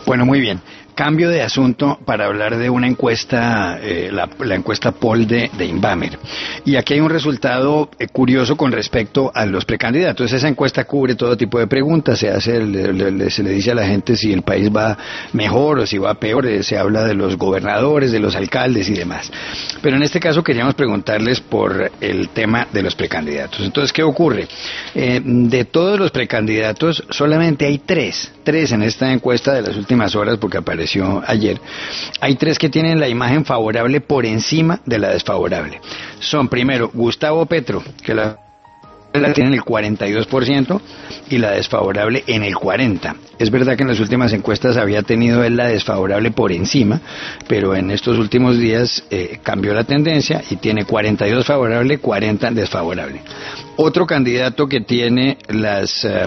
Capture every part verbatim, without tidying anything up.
Bueno, muy bien. Cambio de asunto para hablar de una encuesta, eh, la, la encuesta Poll de, de Inbamer. Y aquí hay un resultado eh, curioso con respecto a los precandidatos. Esa encuesta cubre todo tipo de preguntas, se hace, le, le, se le dice a la gente si el país va mejor o si va peor, eh, se habla de los gobernadores, de los alcaldes y demás. Pero en este caso queríamos preguntarles por el tema de los precandidatos. Entonces, ¿qué ocurre? Eh, de todos los precandidatos, solamente hay tres, tres en esta encuesta de las últimas horas, porque apareció ayer, hay tres que tienen la imagen favorable por encima de la desfavorable. Son primero Gustavo Petro, que la la tiene en el cuarenta y dos por ciento y la desfavorable en el cuarenta por ciento. Es verdad que en las últimas encuestas había tenido él la desfavorable por encima, pero en estos últimos días eh, cambió la tendencia y tiene cuarenta y dos favorable, cuarenta desfavorable. Otro candidato que tiene las eh,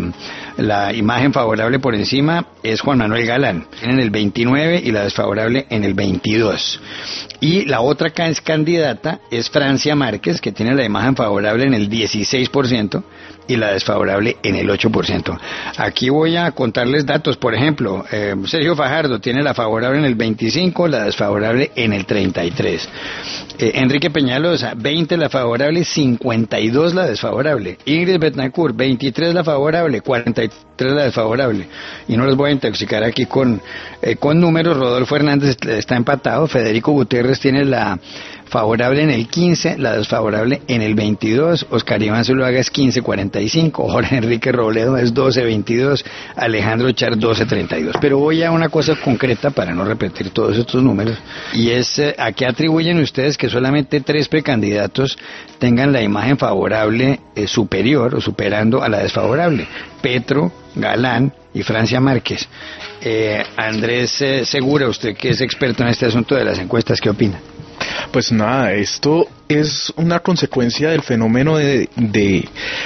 la imagen favorable por encima es Juan Manuel Galán, en el veintinueve y la desfavorable en el veintidós. Y la otra candidata es Francia Márquez, que tiene la imagen favorable en el dieciséis por ciento y la desfavorable en el ocho por ciento. Aquí voy a contarles datos. Por ejemplo, eh, Sergio Fajardo tiene la favorable en el veinticinco, la desfavorable en el treinta y tres. Eh, Enrique Peñalosa, veinte la favorable, cincuenta y dos la desfavorable. Ingrid Betancourt, veintitrés la favorable, cuarenta y tres la desfavorable. Y no les voy a intoxicar aquí con, eh, con números. Rodolfo Hernández está empatado, Federico Gutiérrez tiene la favorable en el quince, la desfavorable en el veintidós, Oscar Iván Zuluaga es quince cuarenta y cinco, Jorge Enrique Robledo es doce veintidós, Alejandro Char doce treinta y dos. Pero voy a una cosa concreta para no repetir todos estos números, y es eh, a qué atribuyen ustedes que solamente tres precandidatos tengan la imagen favorable eh, superior o superando a la desfavorable: Petro, Galán y Francia Márquez. Eh, Andrés eh, Segura, usted que es experto en este asunto de las encuestas, ¿qué opina? Pues nada, esto es una consecuencia del fenómeno de, de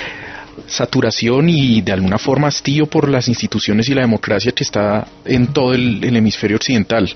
saturación y de alguna forma hastío por las instituciones y la democracia que está en todo el, el hemisferio occidental.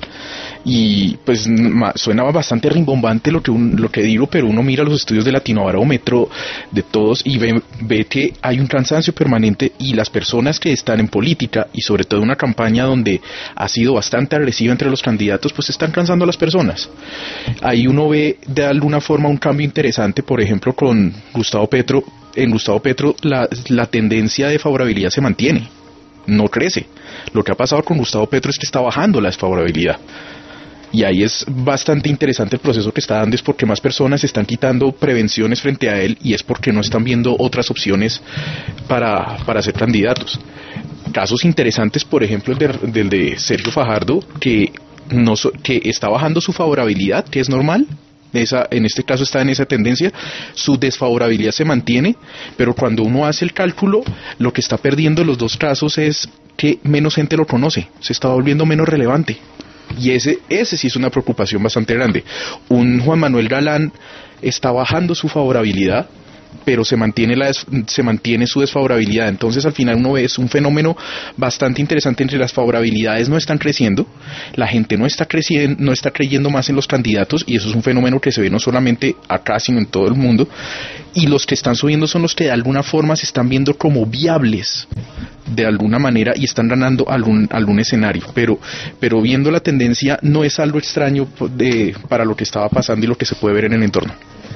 Y pues suena bastante rimbombante lo que un, lo que digo, pero uno mira los estudios de Latinobarómetro de todos y ve, ve que hay un cansancio permanente, y las personas que están en política y sobre todo una campaña donde ha sido bastante agresiva entre los candidatos, pues están cansando a las personas. Ahí uno ve de alguna forma un cambio interesante, por ejemplo con Gustavo Petro. En Gustavo Petro la, la tendencia de favorabilidad se mantiene, no crece. Lo que ha pasado con Gustavo Petro es que está bajando la desfavorabilidad. Y ahí es bastante interesante el proceso que está dando, es porque más personas están quitando prevenciones frente a él, y es porque no están viendo otras opciones para, para ser candidatos. Casos interesantes, por ejemplo, el de, del de Sergio Fajardo, que, no, que está bajando su favorabilidad, que es normal. Esa, en este caso está en esa tendencia, su desfavorabilidad se mantiene, pero cuando uno hace el cálculo, lo que está perdiendo en los dos casos es que menos gente lo conoce, se está volviendo menos relevante, y ese, ese sí es una preocupación bastante grande. Un Juan Manuel Galán está bajando su favorabilidad, pero se mantiene la des, se mantiene su desfavorabilidad. Entonces al final uno ve es un fenómeno bastante interesante, entre las favorabilidades no están creciendo, la gente no está creciendo, no está creyendo más en los candidatos, y eso es un fenómeno que se ve no solamente acá sino en todo el mundo, y los que están subiendo son los que de alguna forma se están viendo como viables de alguna manera y están ganando algún algún escenario, pero pero viendo la tendencia no es algo extraño de, para lo que estaba pasando y lo que se puede ver en el entorno.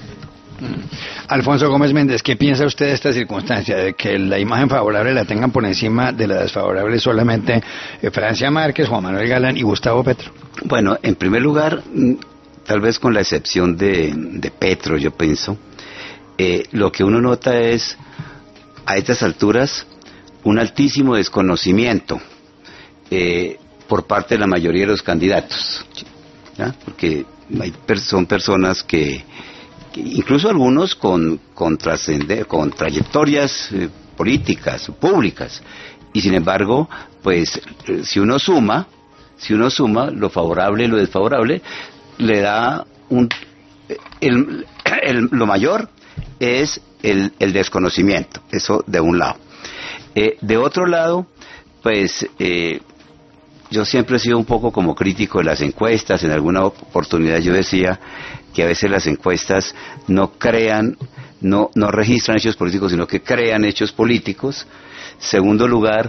Alfonso Gómez Méndez, ¿qué piensa usted de esta circunstancia, de que la imagen favorable la tengan por encima de la desfavorable solamente eh, Francia Márquez, Juan Manuel Galán y Gustavo Petro? Bueno, en primer lugar, tal vez con la excepción de, de Petro, yo pienso, eh, lo que uno nota es, a estas alturas, un altísimo desconocimiento eh, por parte de la mayoría de los candidatos, ¿ya? Porque hay, son personas que incluso algunos con, con, con trayectorias eh, políticas, públicas, y sin embargo, pues, eh, si uno suma, si uno suma lo favorable y lo desfavorable, le da un, el, el, lo mayor es el, el desconocimiento, eso de un lado. Eh, de otro lado, pues, eh, yo siempre he sido un poco como crítico de las encuestas. En alguna oportunidad yo decía que a veces las encuestas no crean, no, no registran hechos políticos, sino que crean hechos políticos. Segundo lugar,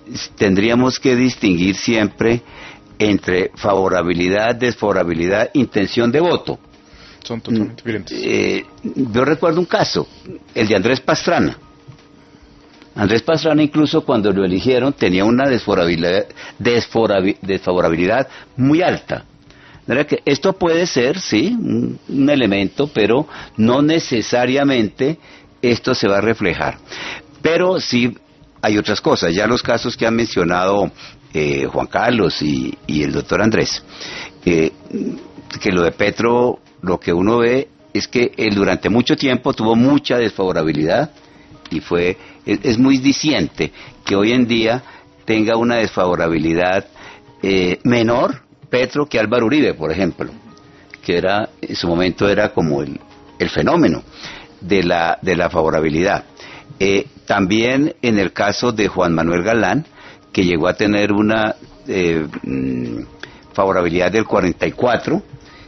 tendríamos que distinguir siempre entre favorabilidad, desfavorabilidad, intención de voto. Son totalmente diferentes. Eh, yo recuerdo un caso, el de Andrés Pastrana. Andrés Pastrana, incluso cuando lo eligieron, tenía una desfavorabilidad, desfavorabilidad muy alta. Que esto puede ser, sí, un, un elemento, pero no necesariamente esto se va a reflejar. Pero sí hay otras cosas, ya los casos que han mencionado eh, Juan Carlos y, y el doctor Andrés, eh, que lo de Petro, lo que uno ve es que él durante mucho tiempo tuvo mucha desfavorabilidad y fue, es, es muy diciente que hoy en día tenga una desfavorabilidad eh, menor Petro que Álvaro Uribe, por ejemplo, que era en su momento era como el, el fenómeno de la, de la favorabilidad. Eh, también en el caso de Juan Manuel Galán, que llegó a tener una eh, mm, favorabilidad del cuarenta y cuatro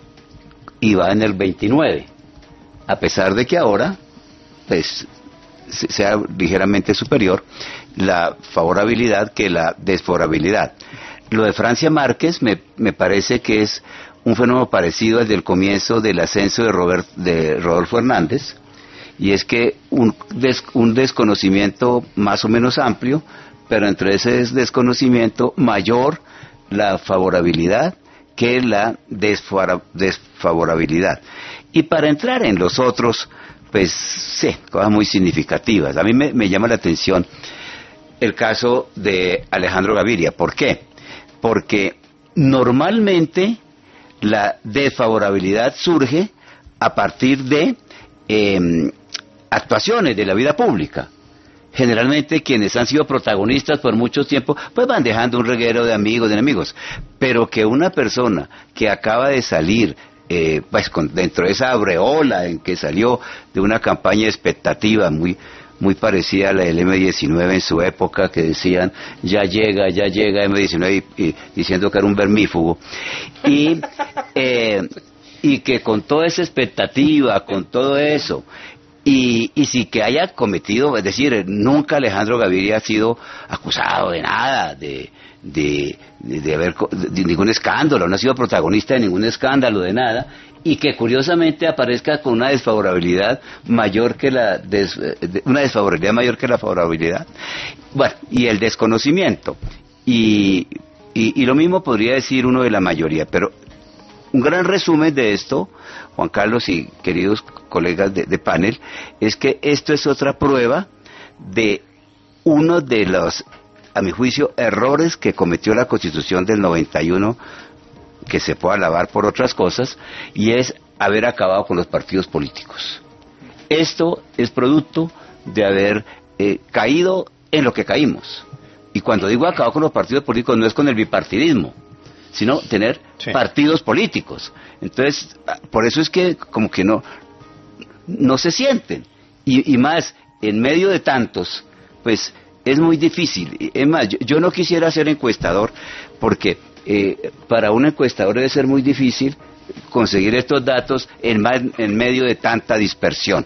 y va en el veintinueve, a pesar de que ahora pues sea ligeramente superior la favorabilidad que la desfavorabilidad. Lo de Francia Márquez me, me parece que es un fenómeno parecido al del comienzo del ascenso de, Robert, de Rodolfo Hernández, y es que un, des, un desconocimiento más o menos amplio, pero entre ese desconocimiento mayor la favorabilidad que la desfavorabilidad. Y para entrar en los otros, pues sí, cosas muy significativas. A mí me, me llama la atención el caso de Alejandro Gaviria. ¿Por qué? Porque normalmente la desfavorabilidad surge a partir de eh, actuaciones de la vida pública. Generalmente quienes han sido protagonistas por mucho tiempo, pues van dejando un reguero de amigos, de enemigos. Pero que una persona que acaba de salir, eh, pues con, dentro de esa aureola en que salió de una campaña expectativa muy muy parecida a la del eme diecinueve en su época, que decían, ya llega, ya llega eme diecinueve, y, y, diciendo que era un vermífugo, y, eh, y que con toda esa expectativa, con todo eso, y, y sí que haya cometido, es decir, nunca Alejandro Gaviria ha sido acusado de nada, de, de, de, de haber de ningún escándalo, no ha sido protagonista de ningún escándalo, de nada, y que curiosamente aparezca con una desfavorabilidad mayor que la des, una desfavorabilidad mayor que la favorabilidad. Bueno, y el desconocimiento, y, y, y lo mismo podría decir uno de la mayoría, pero un gran resumen de esto, Juan Carlos y queridos colegas de, de panel, es que esto es otra prueba de uno de los, a mi juicio, errores que cometió la Constitución del noventa y uno, que se puede alabar por otras cosas, y es haber acabado con los partidos políticos. Esto es producto de haber eh, caído en lo que caímos. Y cuando digo acabado con los partidos políticos, no es con el bipartidismo, sino tener sí. partidos políticos. Entonces, por eso es que como que no, no se sienten. Y, y más, en medio de tantos, pues es muy difícil. Es más, yo, yo no quisiera ser encuestador, porque eh, para un encuestador debe ser muy difícil conseguir estos datos en, más, en medio de tanta dispersión.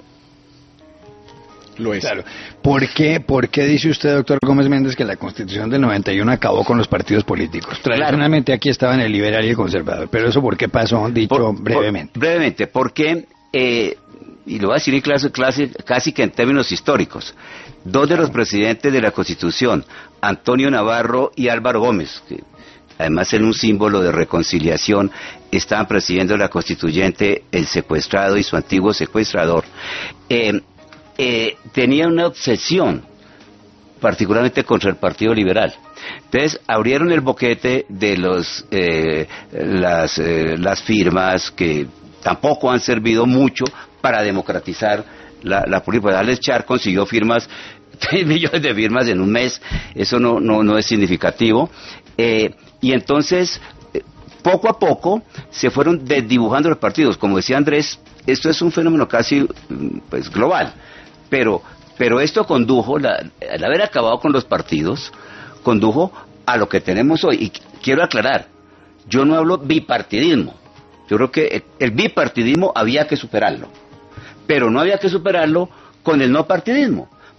Lo es. Claro. ¿Por qué, ¿Por qué dice usted, doctor Gómez Méndez, que la Constitución del noventa y uno acabó con los partidos políticos? Tradicionalmente claro. Aquí estaban el liberal y el conservador, pero eso ¿por qué pasó? Dicho por, brevemente. Por, brevemente, porque, eh, y lo voy a decir en clase, clase, casi que en términos históricos, dos de los presidentes de la Constitución, Antonio Navarro y Álvaro Gómez, que además en un símbolo de reconciliación, estaban presidiendo la constituyente, el secuestrado y su antiguo secuestrador, eh, Eh, tenía una obsesión particularmente contra el Partido Liberal. Entonces abrieron el boquete de los eh, las, eh, las firmas que tampoco han servido mucho para democratizar la, la política. Alex Char consiguió firmas, tres millones de firmas en un mes, eso no, no, no es significativo, eh, y entonces eh, poco a poco se fueron desdibujando los partidos. Como decía Andrés, esto es un fenómeno casi pues global. Pero, pero esto condujo, la, al haber acabado con los partidos, condujo a lo que tenemos hoy. Y quiero aclarar, yo no hablo bipartidismo. Yo creo que el bipartidismo había que superarlo. Pero no había que superarlo con el no partidismo.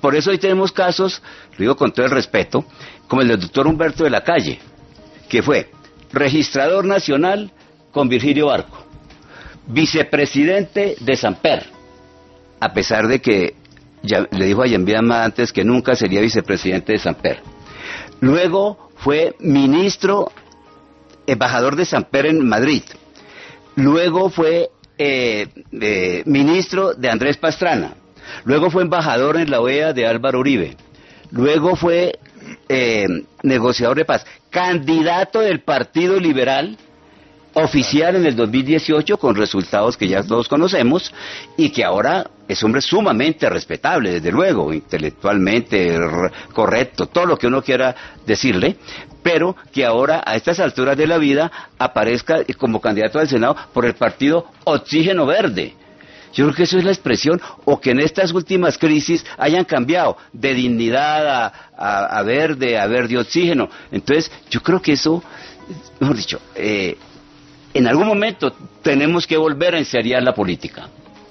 por eso hoy tenemos casos, lo digo con todo el respeto, como el del doctor Humberto de la Calle, que fue registrador nacional con Virgilio Barco, vicepresidente de Samper, a pesar de que ya, le dijo a Yambiama antes que nunca sería vicepresidente de Samper. Luego fue ministro, embajador de Samper en Madrid. Luego fue eh, eh, ministro de Andrés Pastrana. Luego fue embajador en la O E A de Álvaro Uribe. Luego fue eh, negociador de paz. Candidato del Partido Liberal, oficial en el dos mil dieciocho, con resultados que ya todos conocemos, y que ahora es hombre sumamente respetable, desde luego, intelectualmente correcto, todo lo que uno quiera decirle, pero que ahora a estas alturas de la vida aparezca como candidato al Senado por el partido Oxígeno Verde. Yo creo que eso es la expresión, o que en estas últimas crisis hayan cambiado de dignidad a, a, a verde, a verde oxígeno. Entonces, yo creo que eso, mejor dicho, eh, en algún momento tenemos que volver a enseriar la política.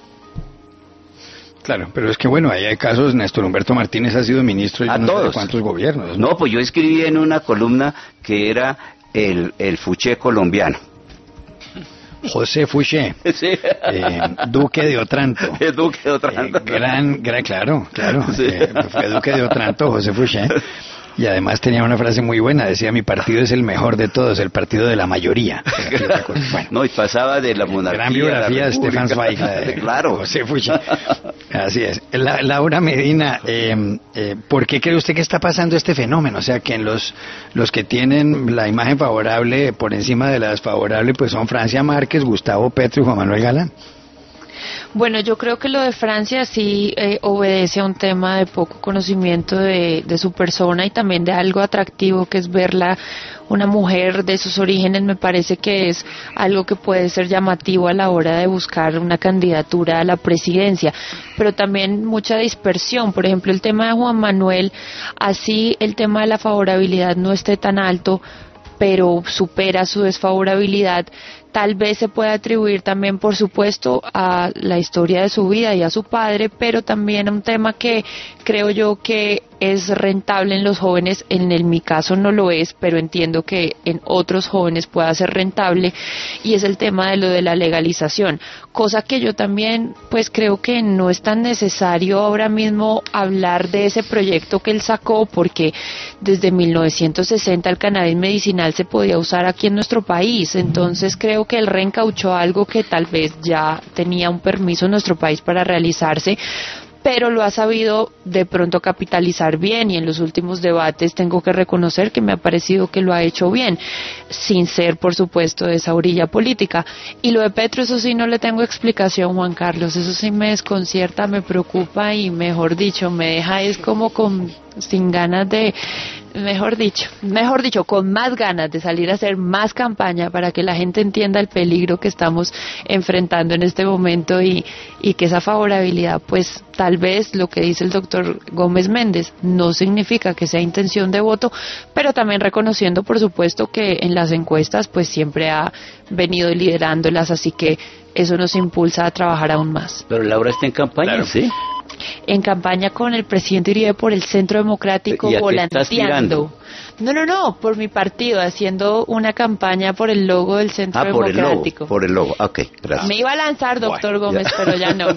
Claro, pero es que bueno, ahí hay casos. Néstor Humberto Martínez ha sido ministro de no sé cuántos gobiernos, ¿no? No, pues yo escribí en una columna que era el, el Fuché colombiano. José Fouché, sí. eh, Duque de Otranto. El Duque de Otranto. Eh, gran, gran, claro, claro. Sí. Eh, fue Duque de Otranto, José Fouché. Y además tenía una frase muy buena, decía: mi partido es el mejor de todos, el partido de la mayoría. Bueno, no, y pasaba de la monarquía. Gran biografía de Stefan Zweig, de claro. José Fouché. Así es. La, Laura Medina, eh, eh, ¿por qué cree usted que está pasando este fenómeno? O sea, que en los, los que tienen la imagen favorable por encima de la desfavorable, pues son Francia Márquez, Gustavo Petro y Juan Manuel Galán. Bueno, yo creo que lo de Francia sí eh, obedece a un tema de poco conocimiento de, de su persona y también de algo atractivo que es verla una mujer de sus orígenes. Me parece que es algo que puede ser llamativo a la hora de buscar una candidatura a la presidencia, pero también mucha dispersión. Por ejemplo, el tema de Juan Manuel, así el tema de la favorabilidad no esté tan alto, pero supera su desfavorabilidad. Tal vez se puede atribuir también, por supuesto, a la historia de su vida y a su padre, pero también a un tema que creo yo que es rentable en los jóvenes. En el, mi caso no lo es, pero entiendo que en otros jóvenes pueda ser rentable, y es el tema de lo de la legalización, cosa que yo también pues creo que no es tan necesario ahora mismo hablar de ese proyecto que él sacó, porque desde mil novecientos sesenta el cannabis medicinal se podía usar aquí en nuestro país. Entonces creo que él reencauchó algo que tal vez ya tenía un permiso en nuestro país para realizarse, pero lo ha sabido de pronto capitalizar bien, y en los últimos debates tengo que reconocer que me ha parecido que lo ha hecho bien, sin ser por supuesto de esa orilla política. Y lo de Petro, eso sí no le tengo explicación, Juan Carlos, eso sí me desconcierta, me preocupa y mejor dicho, me deja es como con sin ganas de, mejor dicho, mejor dicho, con más ganas de salir a hacer más campaña para que la gente entienda el peligro que estamos enfrentando en este momento, y, y que esa favorabilidad, pues tal vez lo que dice el doctor Gómez Méndez no significa que sea intención de voto, pero también reconociendo por supuesto que en las encuestas pues siempre ha venido liderándolas, así que eso nos impulsa a trabajar aún más. Pero Laura está en campaña, claro. ¿Sí? En campaña con el presidente Uribe por el Centro Democrático, volanteando. No, no, no, por mi partido, haciendo una campaña por el logo del Centro ah, Democrático. Por el logo, por el logo, ok, gracias. Me iba a lanzar, doctor bueno, Gómez, ya. Pero ya no.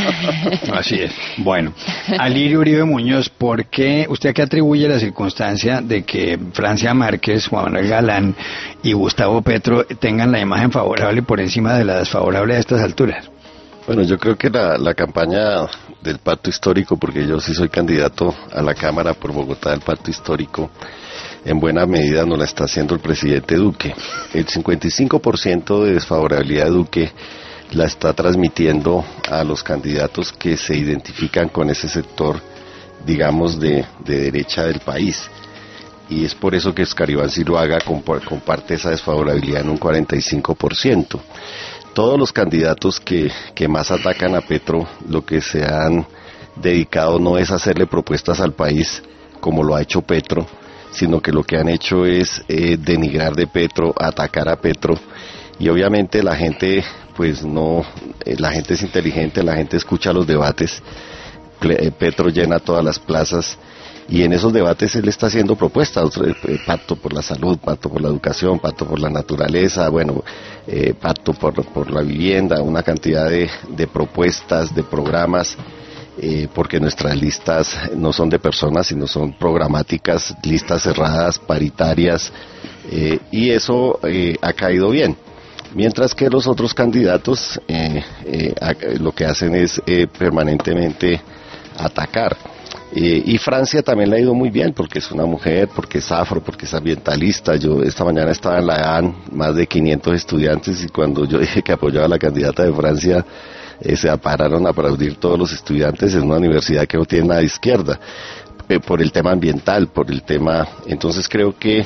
Así es. Bueno, Alirio Uribe Muñoz, ¿por qué usted a qué atribuye la circunstancia de que Francia Márquez, Juan Manuel Galán y Gustavo Petro tengan la imagen favorable por encima de la desfavorable a estas alturas? Bueno, yo creo que la, la campaña del Pacto Histórico, porque yo sí soy candidato a la Cámara por Bogotá del Pacto Histórico, en buena medida nos la está haciendo el presidente Duque. El cincuenta y cinco por ciento de desfavorabilidad de Duque la está transmitiendo a los candidatos que se identifican con ese sector, digamos, de, de derecha del país. Y es por eso que Oscar Iván Zuluaga comparte esa desfavorabilidad en un cuarenta y cinco por ciento. Todos los candidatos que, que más atacan a Petro, lo que se han dedicado no es hacerle propuestas al país como lo ha hecho Petro, sino que lo que han hecho es eh, denigrar de Petro, atacar a Petro, y obviamente la gente pues no, eh, la gente es inteligente, la gente escucha los debates, Petro llena todas las plazas, y en esos debates él está haciendo propuestas, eh, pacto por la salud, pacto por la educación, pacto por la naturaleza, bueno, eh, pacto por, por la vivienda, una cantidad de, de propuestas, de programas, eh, porque nuestras listas no son de personas, sino son programáticas, listas cerradas, paritarias, eh, y eso eh, ha caído bien. Mientras que los otros candidatos eh, eh, a, lo que hacen es eh, permanentemente atacar. Eh, y Francia también le ha ido muy bien, porque es una mujer, porque es afro, porque es ambientalista. Yo esta mañana estaba en la E A N, más de quinientos estudiantes, y cuando yo dije que apoyaba a la candidata de Francia, eh, se pararon a aplaudir todos los estudiantes en una universidad que no tiene nada de izquierda, eh, por el tema ambiental, por el tema... Entonces creo que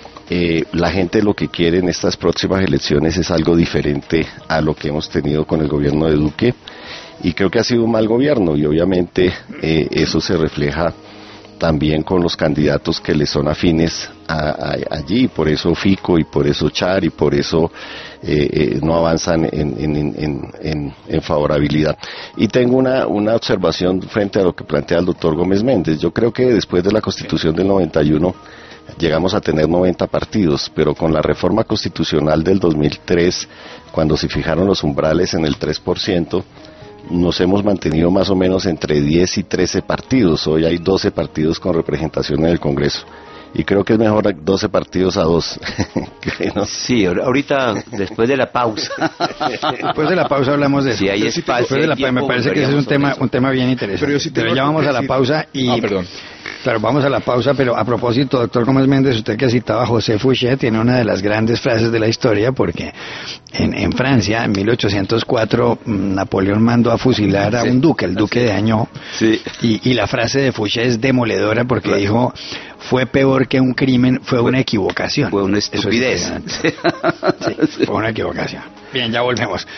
eh, la gente lo que quiere en estas próximas elecciones es algo diferente a lo que hemos tenido con el gobierno de Duque. Y creo que ha sido un mal gobierno, y obviamente eh, eso se refleja también con los candidatos que le son afines a, a, allí, por eso Fico y por eso Char y por eso eh, eh, no avanzan en, en, en, en, en favorabilidad. Y tengo una, una observación frente a lo que plantea el doctor Gómez Méndez. Yo creo que después de la Constitución del noventa y uno llegamos a tener noventa partidos, pero con la reforma constitucional del dos mil tres, cuando se fijaron los umbrales en el tres por ciento, nos hemos mantenido más o menos entre diez y trece partidos. Hoy hay doce partidos con representación en el Congreso, y creo que es mejor doce partidos a dos. ¿No? Sí, ahorita después de la pausa. Después de la pausa hablamos de eso. Sí, hay espacio, después de la pausa, me parece que ese es un tema, un tema bien interesante. Pero, yo sí pero ya vamos a la pausa y... Ah, perdón. Claro, vamos a la pausa, pero a propósito, doctor Gómez Méndez, usted que citaba a José Fouché, tiene una de las grandes frases de la historia, porque en, en Francia, en mil ochocientos cuatro, Napoleón mandó a fusilar a sí, un duque, el duque de Añó, sí. y, y la frase de Fouché es demoledora, porque claro. dijo, fue peor que un crimen, fue, fue una equivocación. Fue una estupidez. Sí, fue una equivocación. Bien, ya volvemos.